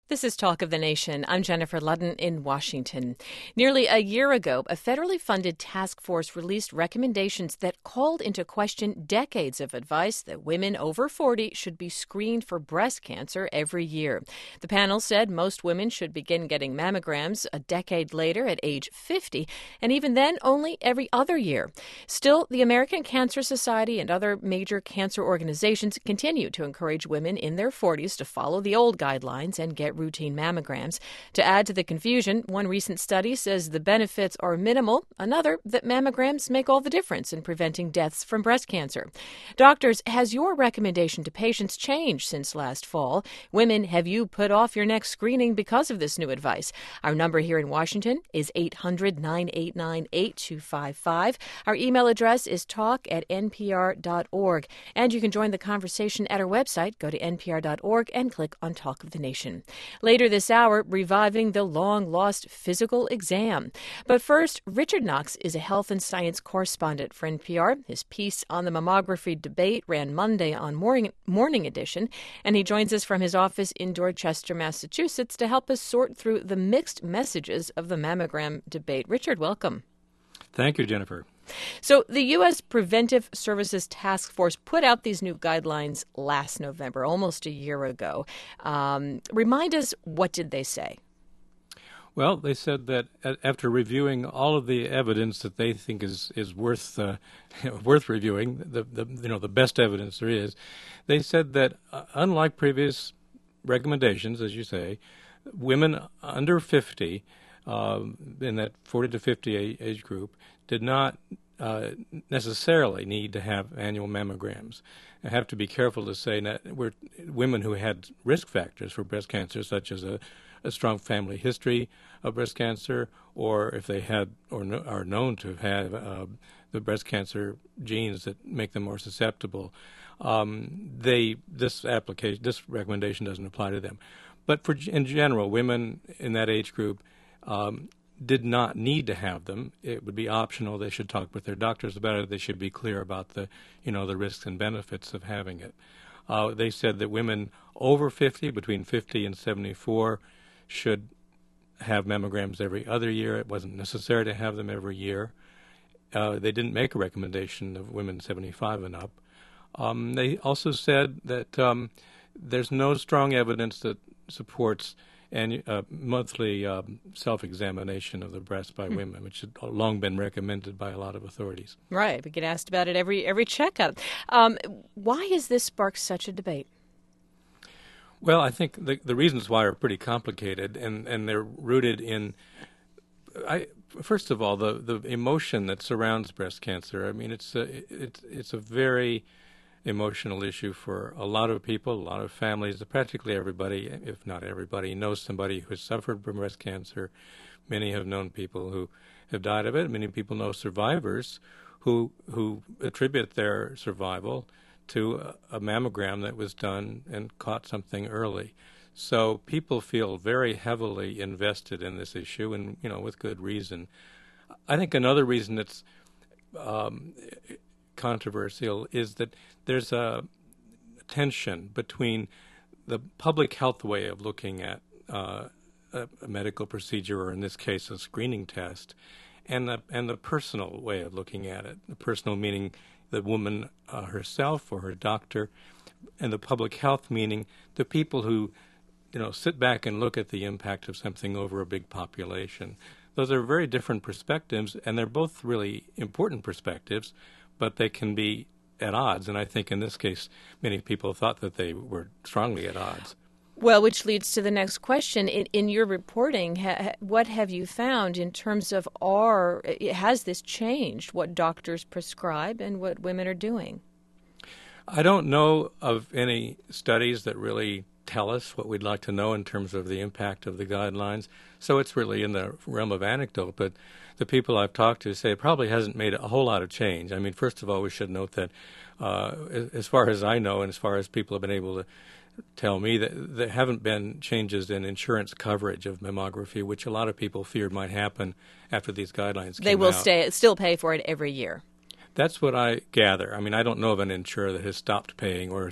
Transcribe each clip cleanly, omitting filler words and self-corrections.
This is Talk of the Nation. I'm Jennifer Ludden in Washington. Nearly a year ago, a federally funded task force released recommendations that called into question decades of advice that women over 40 should be screened for breast cancer every year. The panel said most women should begin getting mammograms a decade later at age 50, and even then only every other year. Still, the American Cancer Society and other major cancer organizations continue to encourage women in their 40s to follow the old guidelines and get routine mammograms. To add to the confusion, one recent study says the benefits are minimal, another that mammograms make all the difference in preventing deaths from breast cancer. Doctors, has your recommendation to patients changed since last fall? Women, have you put off your next screening because of this new advice? Our number here in Washington is 800-989-8255. Our email address is talk@npr.org. And you can join the conversation at our website. Go to npr.org and click on Talk of the Nation. Later this hour, reviving the long-lost physical exam. But first, Richard Knox is a health and science correspondent for NPR. His piece on the mammography debate ran Monday on Morning Edition, and he joins us from his office in Dorchester, Massachusetts, to help us sort through the mixed messages of the mammogram debate. Richard, welcome. Thank you, Jennifer. So the U.S. Preventive Services Task Force put out these new guidelines last November, almost a year ago. Remind us, what did they say? Well, they said that after reviewing all of the evidence that they think is worth worth reviewing, the best evidence there is, they said that unlike previous recommendations, as you say, women under 50 in that 40 to 50 age group did not necessarily need to have annual mammograms. I have to be careful to say that women who had risk factors for breast cancer, such as a strong family history of breast cancer, or if they had or are known to have the breast cancer genes that make them more susceptible, this recommendation doesn't apply to them. But in general, women in that age group did not need to have them. It would be optional. They should talk with their doctors about it. They should be clear about the risks and benefits of having it. They said that women over 50, between 50 and 74, should have mammograms every other year. It wasn't necessary to have them every year. They didn't make a recommendation of women 75 and up. They also said that there's no strong evidence that supports monthly self-examination of the breast by women, which had long been recommended by a lot of authorities. Right. We get asked about it every checkup. Why has this sparked such a debate? Well, I think the reasons why are pretty complicated, and they're rooted in, first of all, the emotion that surrounds breast cancer. I mean, it's a very emotional issue for a lot of people, a lot of families. Practically everybody, if not everybody, knows somebody who has suffered from breast cancer. Many have known people who have died of it. Many people know survivors who attribute their survival to a mammogram that was done and caught something early. So people feel very heavily invested in this issue, and with good reason. I think another reason it's controversial is that there's a tension between the public health way of looking at a medical procedure, or in this case a screening test, and the personal way of looking at it. The personal meaning the woman herself or her doctor, and the public health meaning the people who sit back and look at the impact of something over a big population. Those are very different perspectives, and they're both really important perspectives, but they can be at odds. And I think in this case, many people thought that they were strongly at odds. Well, which leads to the next question. In your reporting, what have you found in terms of has this changed what doctors prescribe and what women are doing? I don't know of any studies that really tell us what we'd like to know in terms of the impact of the guidelines. So it's really in the realm of anecdote, but the people I've talked to say it probably hasn't made a whole lot of change. I mean, first of all, we should note that as far as I know and as far as people have been able to tell me, that there haven't been changes in insurance coverage of mammography, which a lot of people feared might happen after these guidelines came out. They will still pay for it every year. That's what I gather. I mean, I don't know of an insurer that has stopped paying or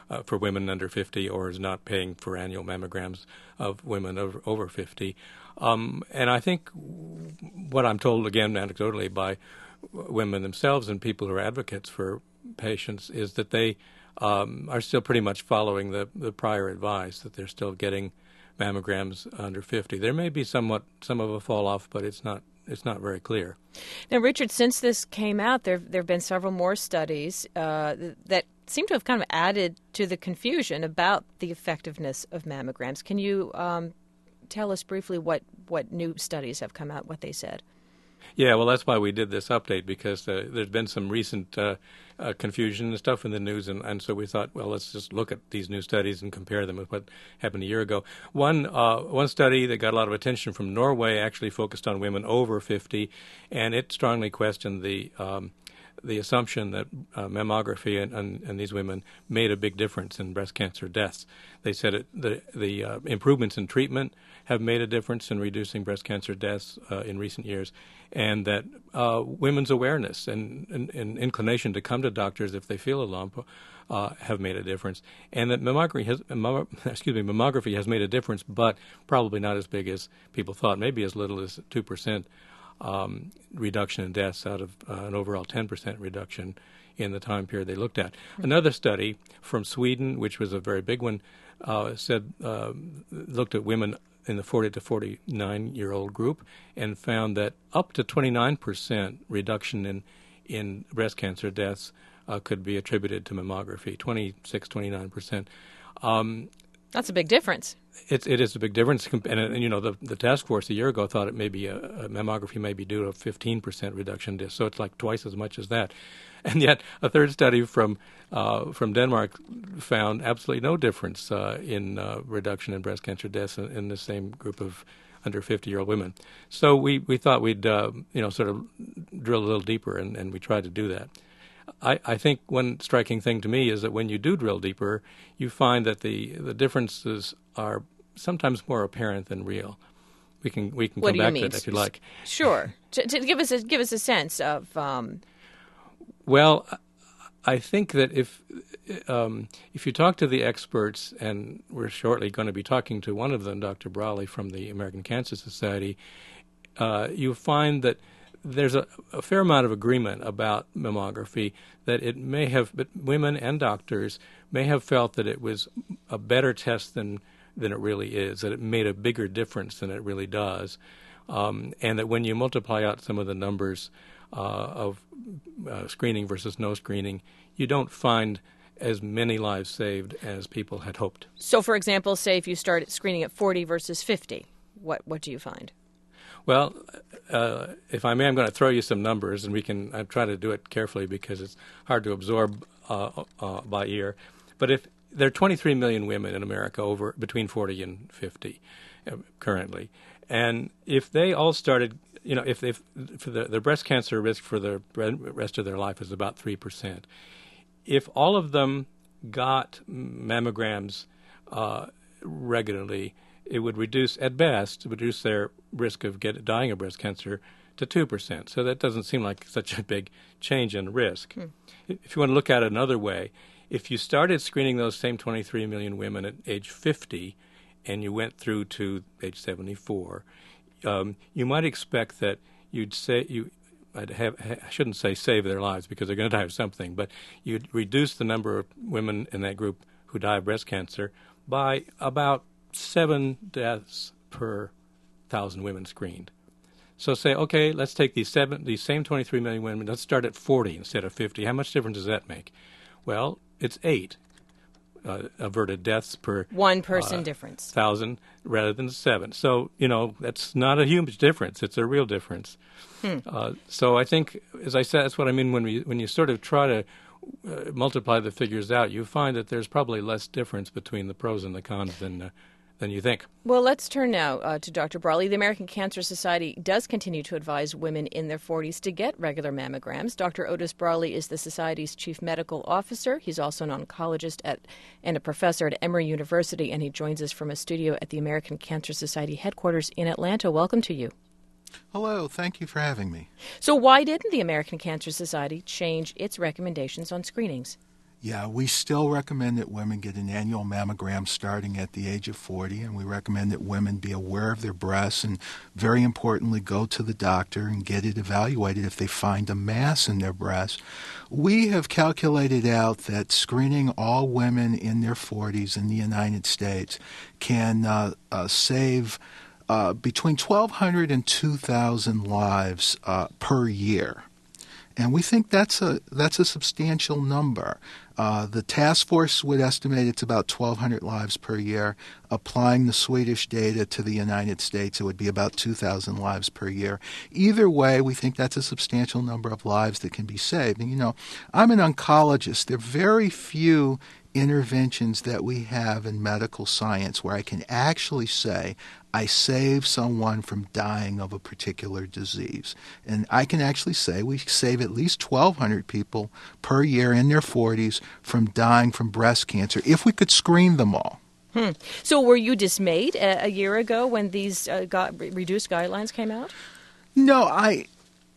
for women under 50, or is not paying for annual mammograms of women over 50. And I think what I'm told, again, anecdotally, by women themselves and people who are advocates for patients is that they are still pretty much following the prior advice, that they're still getting mammograms under 50. There may be some of a fall off, but it's not very clear. Now, Richard, since this came out, there have been several more studies that seem to have kind of added to the confusion about the effectiveness of mammograms. Can you tell us briefly what new studies have come out, what they said? Yeah, well, that's why we did this update, because there's been some recent confusion and stuff in the news, and so we thought, well, let's just look at these new studies and compare them with what happened a year ago. One study that got a lot of attention from Norway actually focused on women over 50, and it strongly questioned the assumption that mammography and these women made a big difference in breast cancer deaths. They said the improvements in treatment have made a difference in reducing breast cancer deaths in recent years, and that women's awareness and inclination to come to doctors if they feel a lump have made a difference, and that mammography has made a difference, but probably not as big as people thought, maybe as little as 2%. Reduction in deaths out of an overall 10% reduction in the time period they looked at. Another study from Sweden, which was a very big one, looked at women in the 40 to 49-year-old group and found that up to 29% reduction in breast cancer deaths could be attributed to mammography, 29%. That's a big difference. It is a big difference, and the task force a year ago thought it may be a mammography may be due to a 15% reduction in, so it's like twice as much as that, and yet a third study from Denmark found absolutely no difference in reduction in breast cancer deaths in the same group of under 50-year-old women. So we thought we'd sort of drill a little deeper, and we tried to do that. I think one striking thing to me is that when you do drill deeper, you find that the differences are sometimes more apparent than real. We can come back to it if you like. Sure. to give us a sense of. Well, I think that if you talk to the experts, and we're shortly going to be talking to one of them, Dr. Brawley from the American Cancer Society, you find that there's a fair amount of agreement about mammography, that it may have, but women and doctors may have felt that it was a better test than it really is, that it made a bigger difference than it really does, and that when you multiply out some of the numbers of screening versus no screening, you don't find as many lives saved as people had hoped. So, for example, say if you start screening at 40 versus 50, what do you find? Well, if I may, I'm going to throw you some numbers, and I try to do it carefully because it's hard to absorb by ear. But if there are 23 million women in America between 40 and 50 currently, and if they all started, if the breast cancer risk for the rest of their life is about 3%, if all of them got mammograms regularly, it would reduce their risk of dying of breast cancer to 2%. So that doesn't seem like such a big change in risk. If you want to look at it another way, if you started screening those same 23 million women at age 50 and you went through to age 74, you might expect that I shouldn't say save their lives because they're going to die of something, but you'd reduce the number of women in that group who die of breast cancer by about 7 deaths per 1,000 women screened. So say, okay, let's take these same 23 million women, let's start at 40 instead of 50. How much difference does that make? Well, it's 8 averted deaths per one person difference 1,000 rather than 7. So, that's not a huge difference. It's a real difference. So I think, as I said, that's what I mean when you sort of try to multiply the figures out, you find that there's probably less difference between the pros and the cons than you think. Well, let's turn now to Dr. Brawley. The American Cancer Society does continue to advise women in their 40s to get regular mammograms. Dr. Otis Brawley is the Society's chief medical officer. He's also an oncologist and a professor at Emory University, and he joins us from a studio at the American Cancer Society headquarters in Atlanta. Welcome to you. Hello. Thank you for having me. So why didn't the American Cancer Society change its recommendations on screenings? Yeah, we still recommend that women get an annual mammogram starting at the age of 40, and we recommend that women be aware of their breasts and, very importantly, go to the doctor and get it evaluated if they find a mass in their breast. We have calculated out that screening all women in their 40s in the United States can save between 1,200 and 2,000 lives per year. And we think that's a substantial number. The task force would estimate it's about 1,200 lives per year. Applying the Swedish data to the United States, it would be about 2,000 lives per year. Either way, we think that's a substantial number of lives that can be saved. And, I'm an oncologist. There are very few interventions that we have in medical science where I can actually say I save someone from dying of a particular disease. And I can actually say we save at least 1,200 people per year in their 40s from dying from breast cancer if we could screen them all. So were you dismayed a year ago when these reduced guidelines came out? No, I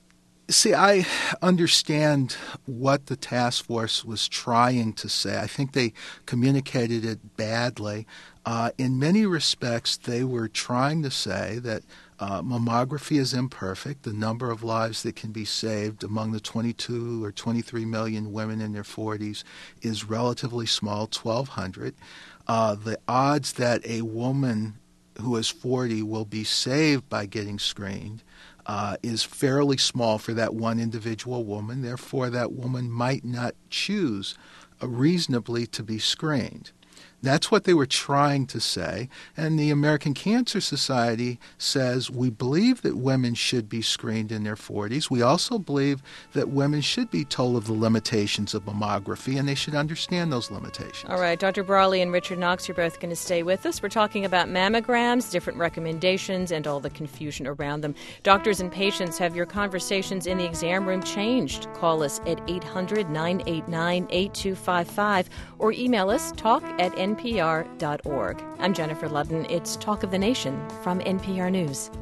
understand what the task force was trying to say. I think they communicated it badly. In many respects, they were trying to say that mammography is imperfect. The number of lives that can be saved among the 22 or 23 million women in their 40s is relatively small, 1,200. The odds that a woman who is 40 will be saved by getting screened is fairly small for that one individual woman. Therefore, that woman might not choose reasonably to be screened. That's what they were trying to say. And the American Cancer Society says we believe that women should be screened in their 40s. We also believe that women should be told of the limitations of mammography, and they should understand those limitations. All right, Dr. Brawley and Richard Knox, you're both going to stay with us. We're talking about mammograms, different recommendations, and all the confusion around them. Doctors and patients, have your conversations in the exam room changed? Call us at 800-989-8255 or email us talk@npr.org. I'm Jennifer Ludden. It's Talk of the Nation from NPR News.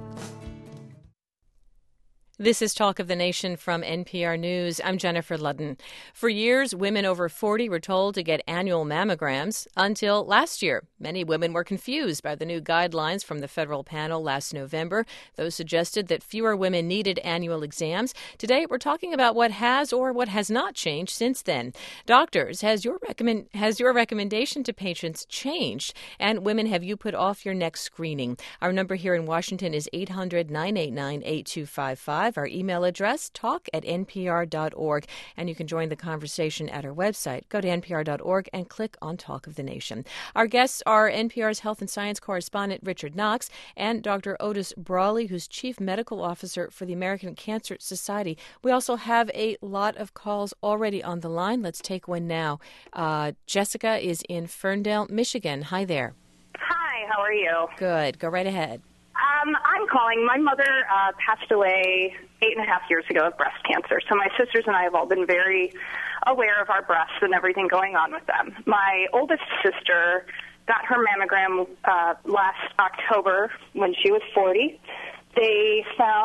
This is Talk of the Nation from NPR News. I'm Jennifer Ludden. For years, women over 40 were told to get annual mammograms until last year. Many women were confused by the new guidelines from the federal panel last November. Those suggested that fewer women needed annual exams. Today, we're talking about what has or what has not changed since then. Doctors, has your recommendation to patients changed? And women, have you put off your next screening? Our number here in Washington is 800-989-8255. Our email address, talk@npr.org. And you can join the conversation at our website. Go to npr.org and click on Talk of the Nation. Our guests are NPR's health and science correspondent Richard Knox and Dr. Otis Brawley, who's Chief Medical Officer for the American Cancer Society. We also have a lot of calls already on the line. Let's take one now. Jessica is in Ferndale, Michigan. Hi there. Hi, how are you? Good. Go right ahead. I'm calling. My mother passed away 8.5 years ago of breast cancer. So my sisters and I have all been very aware of our breasts and everything going on with them. My oldest sister got her mammogram last October when she was 40. They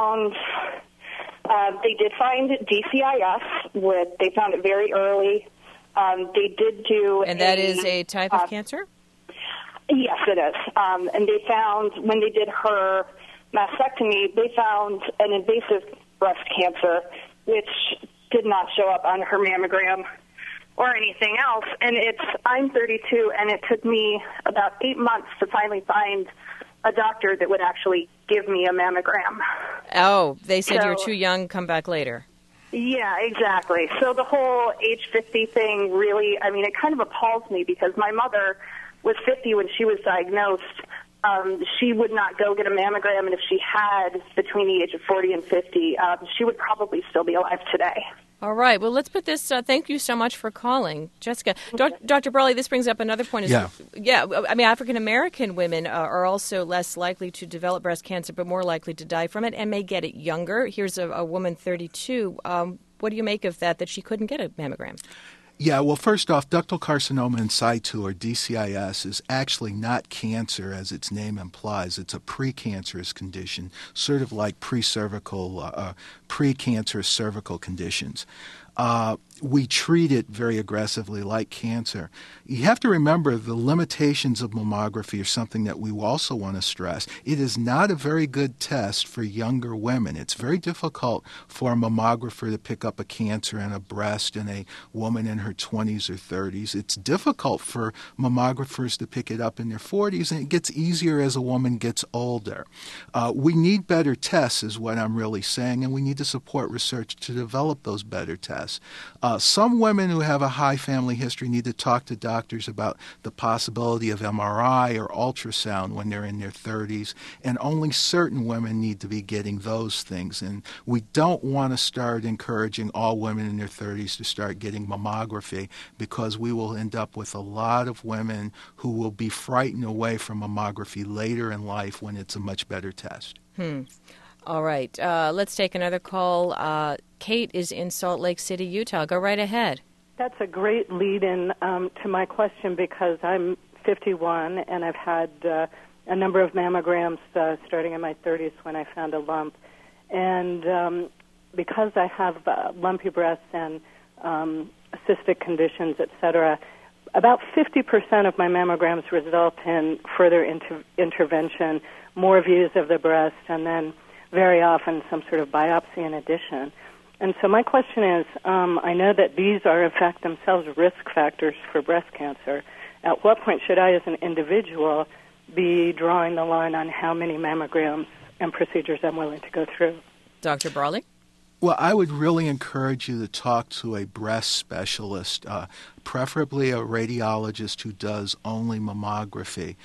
did find DCIS. They found it very early. They did do And that is a type of cancer? Yes, it is. And they found, when they did her mastectomy, they found an invasive breast cancer, which did not show up on her mammogram or anything else. And I'm 32, and it took me about 8 months to finally find a doctor that would actually give me a mammogram. Oh, they said you're too young, come back later. Yeah, exactly. So the whole age 50 thing really, it kind of appalls me because my mother was 50 when she was diagnosed. She would not go get a mammogram, and if she had between the age of 40 and 50, she would probably still be alive today. All right. Well, let's put this. Thank you so much for calling, Jessica. Okay. Dr. Brawley, this brings up another point. Yeah. African-American women are also less likely to develop breast cancer, but more likely to die from it and may get it younger. Here's a woman, 32. What do you make of that she couldn't get a mammogram? Yeah, well, first off, ductal carcinoma in situ, or DCIS, is actually not cancer as its name implies. It's a precancerous condition, sort of like precancerous cervical conditions. we treat it very aggressively like cancer. You have to remember the limitations of mammography are something that we also want to stress. It is not a very good test for younger women. It's very difficult for a mammographer to pick up a cancer in a breast in a woman in her 20s or 30s. It's difficult for mammographers to pick it up in their 40s, and it gets easier as a woman gets older. We need better tests is what I'm really saying, and we need to support research to develop those better tests. Some women who have a high family history need to talk to doctors about the possibility of MRI or ultrasound when they're in their 30s, and only certain women need to be getting those things. And we don't want to start encouraging all women in their 30s to start getting mammography, because we will end up with a lot of women who will be frightened away from mammography later in life when it's a much better test. All right. Let's take another call. Kate is in Salt Lake City, Utah. Go right ahead. That's a great lead-in to my question, because I'm 51 and I've had a number of mammograms starting in my 30s when I found a lump. And because I have lumpy breasts and cystic conditions, et cetera, about 50% of my mammograms result in further intervention, more views of the breast, and then very often some sort of biopsy in addition. And so my question is, I know that these are in fact themselves risk factors for breast cancer. At what point should I as an individual be drawing the line on how many mammograms and procedures I'm willing to go through? Dr. Brawley? Well, I would really encourage you to talk to a breast specialist, preferably a radiologist who does only mammography.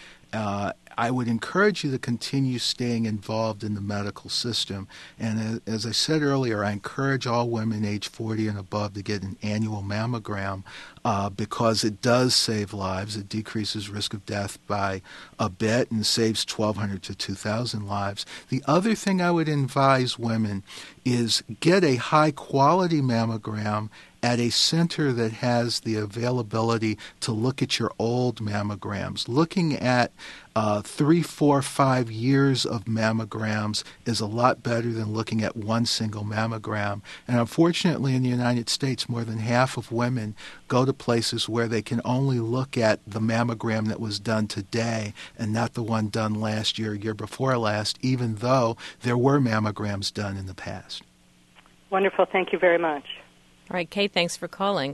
I would encourage you to continue staying involved in the medical system. And as I said earlier, I encourage all women age 40 and above to get an annual mammogram because it does save lives. It decreases risk of death by a bit and saves 1,200 to 2,000 lives. The other thing I would advise women is get a high-quality mammogram at a center that has the availability to look at your old mammograms. Looking at 3, 4, 5 years of mammograms is a lot better than looking at one single mammogram. And unfortunately, in the United States, more than half of women go to places where they can only look at the mammogram that was done today and not the one done last year, year before last, even though there were mammograms done in the past. Wonderful. Thank you very much. All right, Kate, thanks for calling.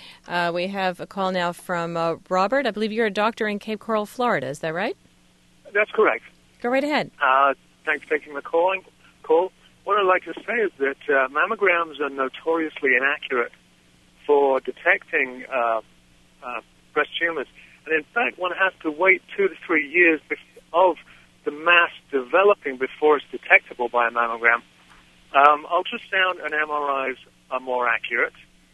We have a call now from Robert. I believe you're a doctor in Cape Coral, Florida. Is that right? That's correct. Go right ahead. Thanks for taking the call. What I'd like to say is that mammograms are notoriously inaccurate for detecting breast tumors. And in fact, one has to wait 2 to 3 years of the mass developing before it's detectable by a mammogram. Ultrasound and MRIs are more accurate.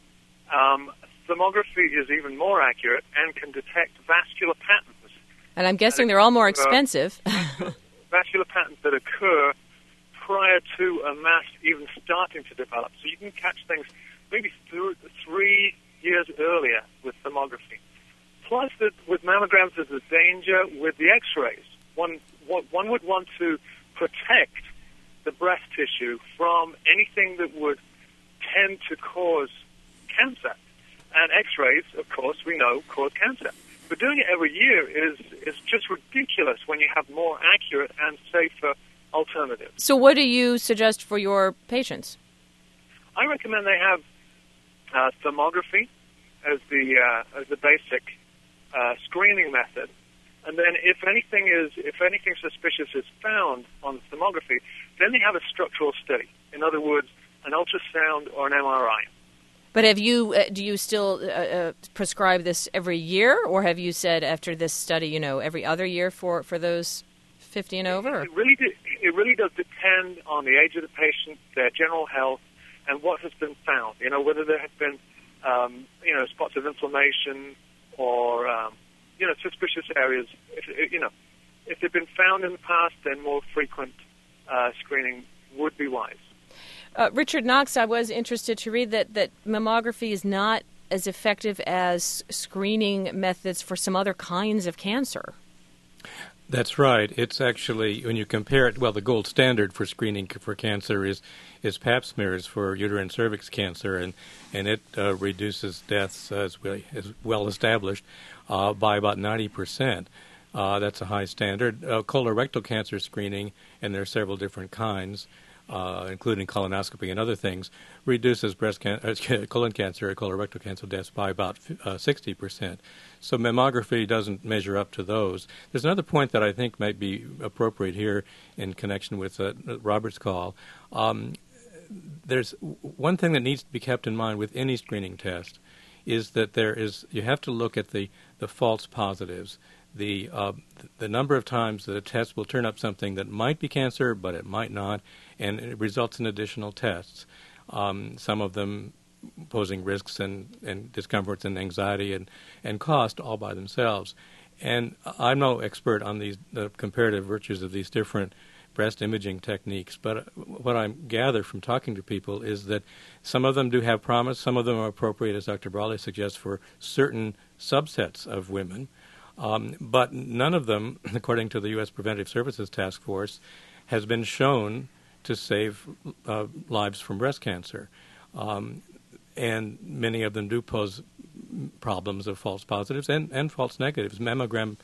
Thermography is even more accurate and can detect vascular patterns. And I'm guessing they're all more expensive. Vascular patterns that occur prior to a mass even starting to develop. So you can catch things maybe 3 years earlier with thermography. Plus, with mammograms, there's a danger with the X-rays. One would want to protect the breast tissue from anything that would tend to cause cancer. And X-rays, of course, we know, cause cancer. But doing it every year is just ridiculous when you have more accurate and safer alternatives. So what do you suggest for your patients? I recommend they have thermography as the basic screening method. And then if anything suspicious is found on thermography, then they have a structural study. In other words, an ultrasound or an MRI. But do you still prescribe this every year, or have you said after this study, every other year for those 50 and over? It really does depend on the age of the patient, their general health, and what has been found. Whether there have been spots of inflammation or suspicious areas. If they've been found in the past, then more frequent screening would be wise. Richard Knox, I was interested to read that mammography is not as effective as screening methods for some other kinds of cancer. That's right. It's actually, when you compare it, well, the gold standard for screening for cancer is Pap smears for uterine cervix cancer, and it reduces deaths, as well established, by about 90%. That's a high standard. Colorectal cancer screening, and there are several different kinds, including colonoscopy and other things, reduces colon cancer or colorectal cancer deaths by about 60%. So mammography doesn't measure up to those. There's another point that I think might be appropriate here in connection with Robert's call. There's one thing that needs to be kept in mind with any screening test is that you have to look at the false positives. The number of times that a test will turn up something that might be cancer, but it might not, and it results in additional tests. Some of them posing risks and discomforts and anxiety and cost all by themselves. And I'm no expert on the comparative virtues of these different breast imaging techniques, but what I gather from talking to people is that some of them do have promise, some of them are appropriate, as Dr. Brawley suggests, for certain subsets of women. But none of them, according to the U.S. Preventive Services Task Force, has been shown to save lives from breast cancer. And many of them do pose problems of false positives and false negatives. Mammograms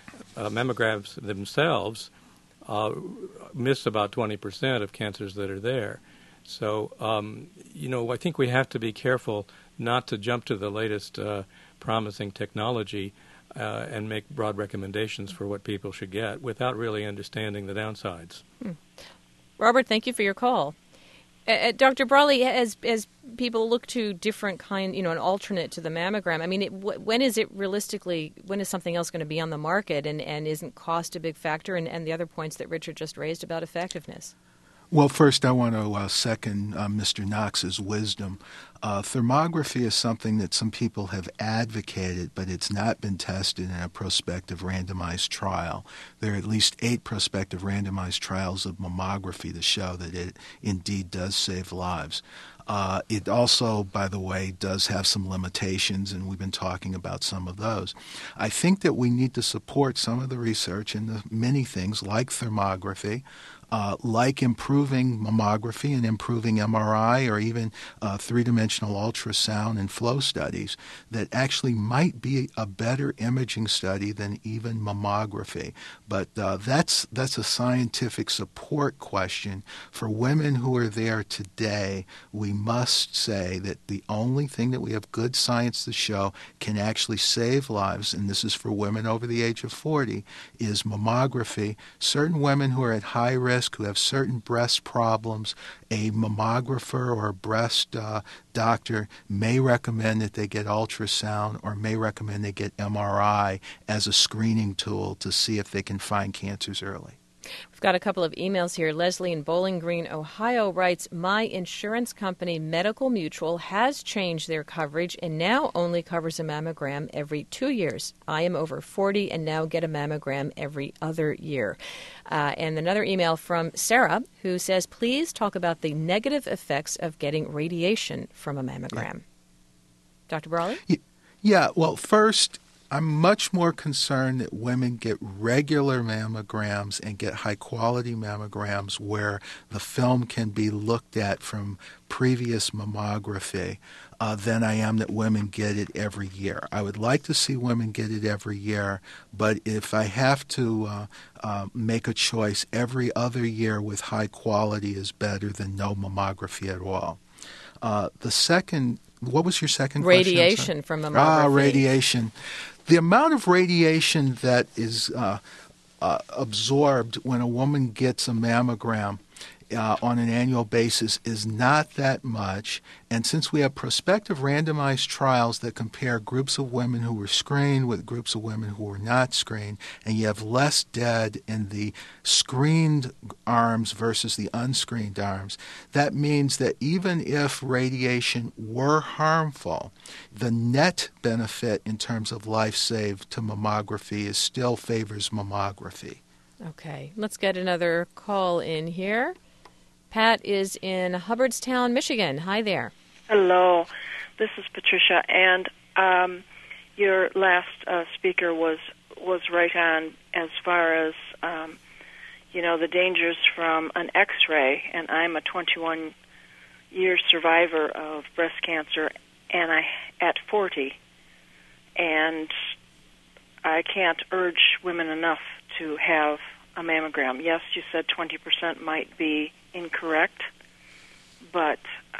themselves miss about 20% of cancers that are there. So, I think we have to be careful not to jump to the latest promising technology and make broad recommendations for what people should get without really understanding the downsides. Robert, thank you for your call. Dr. Brawley, as people look to different an alternate to the mammogram, I mean, when is something else going to be on the market, and isn't cost a big factor, and the other points that Richard just raised about effectiveness? Well, first I want to second Mr. Knox's wisdom. Thermography is something that some people have advocated, but it's not been tested in a prospective randomized trial. There are at least 8 prospective randomized trials of mammography to show that it indeed does save lives. It also, by the way, does have some limitations, and we've been talking about some of those. I think that we need to support some of the research in the many things like thermography, like improving mammography and improving MRI or even three-dimensional ultrasound and flow studies that actually might be a better imaging study than even mammography. But that's a scientific support question. For women who are there today, we must say that the only thing that we have good science to show can actually save lives, and this is for women over the age of 40, is mammography. Certain women who are at high risk, who have certain breast problems, a mammographer or a breast doctor may recommend that they get ultrasound or may recommend they get MRI as a screening tool to see if they can find cancers early. We've got a couple of emails here. Leslie in Bowling Green, Ohio writes, my insurance company, Medical Mutual, has changed their coverage and now only covers a mammogram every 2 years. I am over 40 and now get a mammogram every other year. And another email from Sarah, who says, please talk about the negative effects of getting radiation from a mammogram. Yeah. Dr. Brawley? Yeah, well, first, I'm much more concerned that women get regular mammograms and get high-quality mammograms where the film can be looked at from previous mammography than I am that women get it every year. I would like to see women get it every year, but if I have to make a choice, every other year with high quality is better than no mammography at all. What was your second question? Radiation from mammography. Radiation. The amount of radiation that is absorbed when a woman gets a mammogram on an annual basis is not that much. And since we have prospective randomized trials that compare groups of women who were screened with groups of women who were not screened, and you have less dead in the screened arms versus the unscreened arms, that means that even if radiation were harmful, the net benefit in terms of life saved to mammography still favors mammography. Okay, let's get another call in here. Pat is in Hubbardston, Michigan. Hi there. Hello, this is Patricia, and your last speaker was was right on as far as, the dangers from an X-ray, and I'm a 21-year survivor of breast cancer, and at 40, and I can't urge women enough to have a mammogram. Yes, you said 20% might be incorrect, but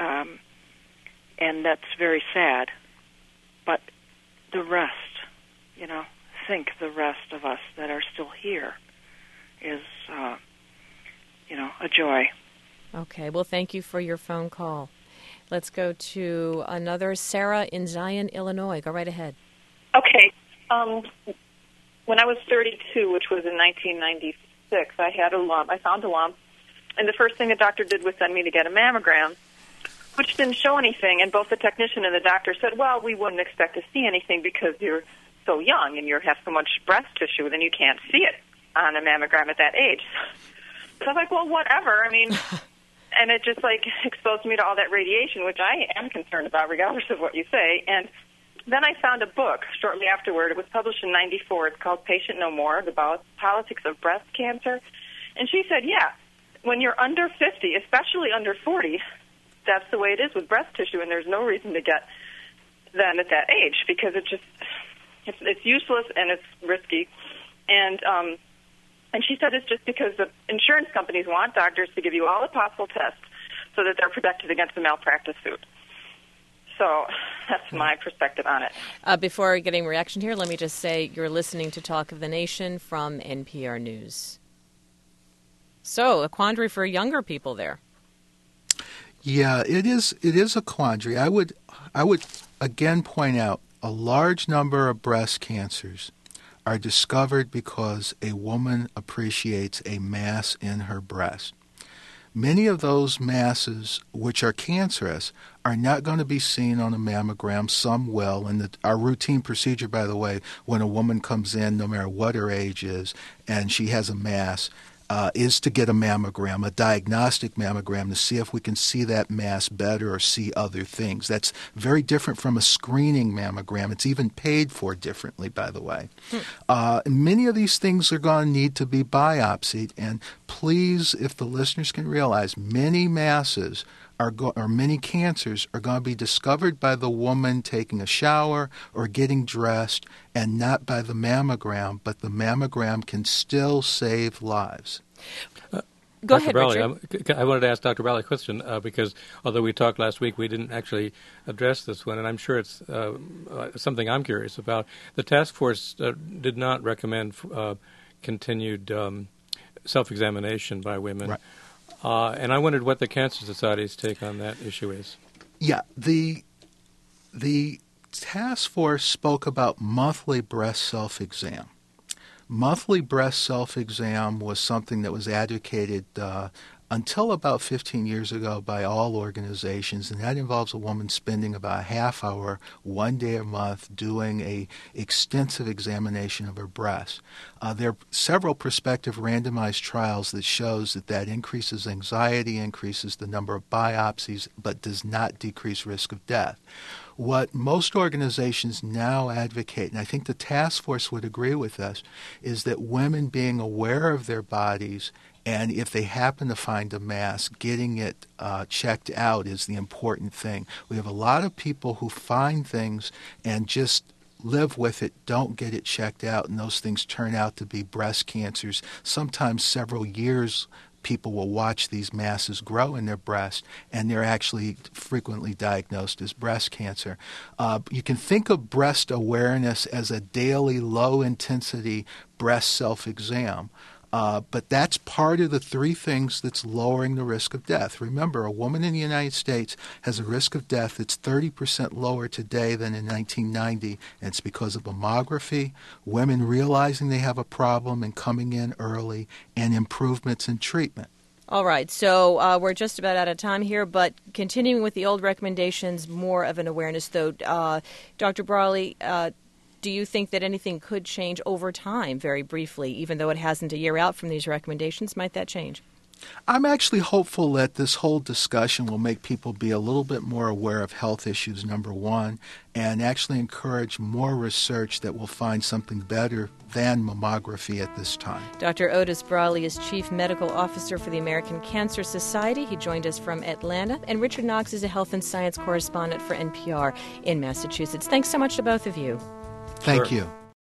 and that's very sad. But the rest, think the rest of us that are still here is, a joy. Okay, well, thank you for your phone call. Let's go to another Sarah in Zion, Illinois. Go right ahead. Okay. When I was 32, which was in 1996, I had a lump. I found a lump, and the first thing the doctor did was send me to get a mammogram, which didn't show anything. And both the technician and the doctor said, well, we wouldn't expect to see anything because you're so young and you have so much breast tissue, then you can't see it on a mammogram at that age. So I was like, well, whatever. I mean, and it just, exposed me to all that radiation, which I am concerned about, regardless of what you say. And then I found a book shortly afterward. It was published in 94. It's called Patient No More, The Politics of Breast Cancer. And she said, yeah, when you're under 50, especially under 40, that's the way it is with breast tissue, and there's no reason to get them at that age because it's useless and it's risky. And she said it's just because the insurance companies want doctors to give you all the possible tests so that they're protected against a malpractice suit. So that's my perspective on it. Before getting a reaction here, let me just say you're listening to Talk of the Nation from NPR News. So, a quandary for younger people there. Yeah, it is a quandary. I would again point out a large number of breast cancers are discovered because a woman appreciates a mass in her breast. Many of those masses, which are cancerous, are not going to be seen on a mammogram. Some will. And our routine procedure, by the way, when a woman comes in, no matter what her age is, and she has a mass, is to get a mammogram, a diagnostic mammogram, to see if we can see that mass better or see other things. That's very different from a screening mammogram. It's even paid for differently, by the way. Many of these things are going to need to be biopsied, and please, if the listeners can realize, many masses or many cancers are going to be discovered by the woman taking a shower or getting dressed and not by the mammogram, but the mammogram can still save lives. Go ahead, Brally, Richard. I wanted to ask Dr. Brally a question because although we talked last week, we didn't actually address this one, and I'm sure it's something I'm curious about. The task force did not recommend continued self-examination by women. Right. And I wondered what the Cancer Society's take on that issue is. Yeah, the task force spoke about monthly breast self-exam. Monthly breast self-exam was something that was advocated until about 15 years ago by all organizations, and that involves a woman spending about a half hour, 1 day a month, doing a extensive examination of her breast. There are several prospective randomized trials that shows that increases anxiety, increases the number of biopsies, but does not decrease risk of death. What most organizations now advocate, and I think the task force would agree with us, is that women being aware of their bodies, and if they happen to find a mass, getting it checked out is the important thing. We have a lot of people who find things and just live with it, don't get it checked out, and those things turn out to be breast cancers. Sometimes several years people will watch these masses grow in their breast, and they're actually frequently diagnosed as breast cancer. You can think of breast awareness as a daily low-intensity breast self-exam. But that's part of the three things that's lowering the risk of death. Remember, a woman in the United States has a risk of death that's 30% lower today than in 1990, and it's because of mammography, women realizing they have a problem and coming in early, and improvements in treatment. All right, so we're just about out of time here, but continuing with the old recommendations, more of an awareness, though. Dr. Brally, do you think that anything could change over time, very briefly, even though it hasn't a year out from these recommendations? Might that change? I'm actually hopeful that this whole discussion will make people be a little bit more aware of health issues, number one, and actually encourage more research that will find something better than mammography at this time. Dr. Otis Brawley is Chief Medical Officer for the American Cancer Society. He joined us from Atlanta. And Richard Knox is a health and science correspondent for NPR in Massachusetts. Thanks so much to both of you. Thank you.